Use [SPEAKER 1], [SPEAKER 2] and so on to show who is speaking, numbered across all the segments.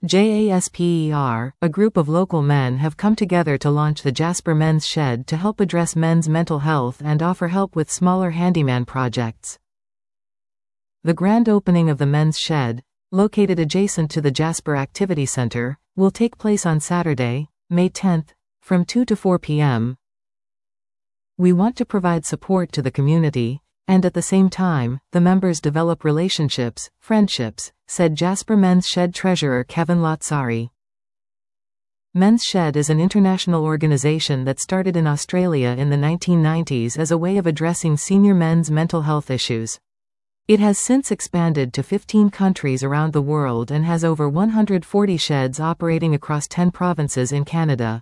[SPEAKER 1] JASPER, a group of local men have come together to launch the Jasper Men's Shed to help address men's mental health and offer help with smaller handyman projects. The grand opening of the Men's Shed, located adjacent to the Jasper Activity Center, will take place on Saturday, May 10th, from 2 to 4 p.m. We want to provide support to the community, and at the same time, the members develop relationships, friendships, said Jasper Men's Shed treasurer Kevin Latsari. Men's Shed is an international organization that started in Australia in the 1990s as a way of addressing senior men's mental health issues. It has since expanded to 15 countries around the world and has over 140 sheds operating across 10 provinces in Canada.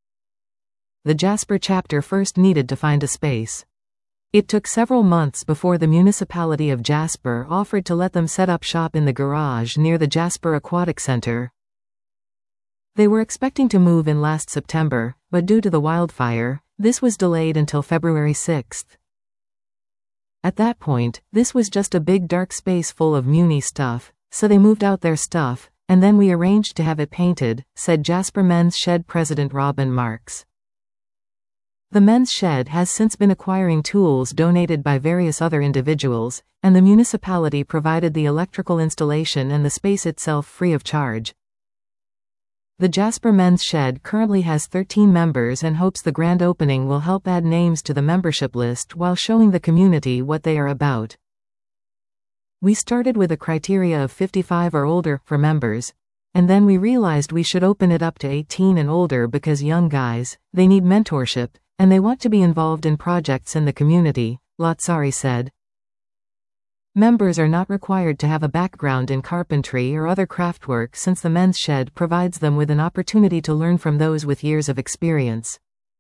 [SPEAKER 1] The Jasper chapter first needed to find a space. It took several months before the municipality of Jasper offered to let them set up shop in the garage near the Jasper Aquatic Center. They were expecting to move in last September, but due to the wildfire, this was delayed until February 6th. At that point, this was just a big dark space full of muni stuff, so they moved out their stuff, and then we arranged to have it painted, said Jasper Men's Shed president Robin Marks. The Men's Shed has since been acquiring tools donated by various other individuals, and the municipality provided the electrical installation and the space itself free of charge. The Jasper Men's Shed currently has 13 members and hopes the grand opening will help add names to the membership list while showing the community what they are about. We started with a criteria of 55 or older for members, and then we realized we should open it up to 18 and older because young guys, they need mentorship, and they want to be involved in projects in the community, Latsari said. Members are not required to have a background in carpentry or other craftwork since the Men's Shed provides them with an opportunity to learn from those with years of experience.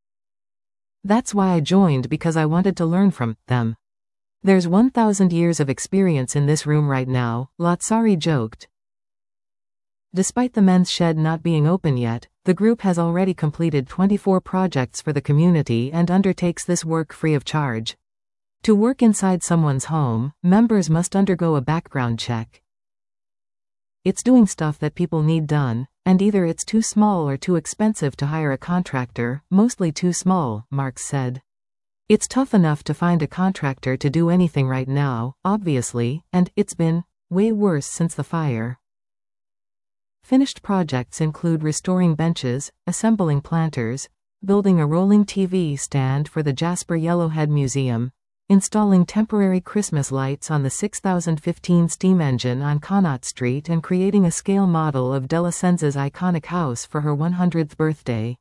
[SPEAKER 1] That's why I joined, because I wanted to learn from them. There's 1,000 years of experience in this room right now, Latsari joked. Despite the Men's Shed not being open yet, the group has already completed 24 projects for the community and undertakes this work free of charge. To work inside someone's home, members must undergo a background check. It's doing stuff that people need done, and either it's too small or too expensive to hire a contractor, mostly too small, Marks said. It's tough enough to find a contractor to do anything right now, obviously, and it's been way worse since the fire. Finished projects include restoring benches, assembling planters, building a rolling TV stand for the Jasper Yellowhead Museum, installing temporary Christmas lights on the 6015 steam engine on Connaught Street, and creating a scale model of Della Senza's iconic house for her 100th birthday.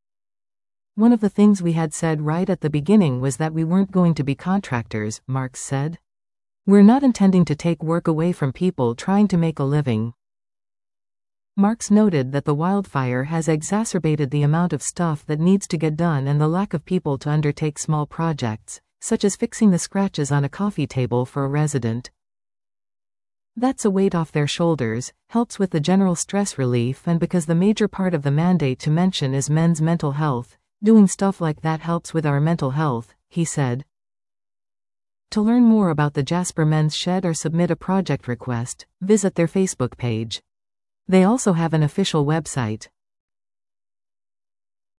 [SPEAKER 1] One of the things we had said right at the beginning was that we weren't going to be contractors, Marks said. We're not intending to take work away from people trying to make a living. Marks noted that the wildfire has exacerbated the amount of stuff that needs to get done and the lack of people to undertake small projects, such as fixing the scratches on a coffee table for a resident. That's a weight off their shoulders, helps with the general stress relief, and because the major part of the mandate to mention is men's mental health, doing stuff like that helps with our mental health, he said. To learn more about the Jasper Men's Shed or submit a project request, visit their Facebook page. They also have an official website.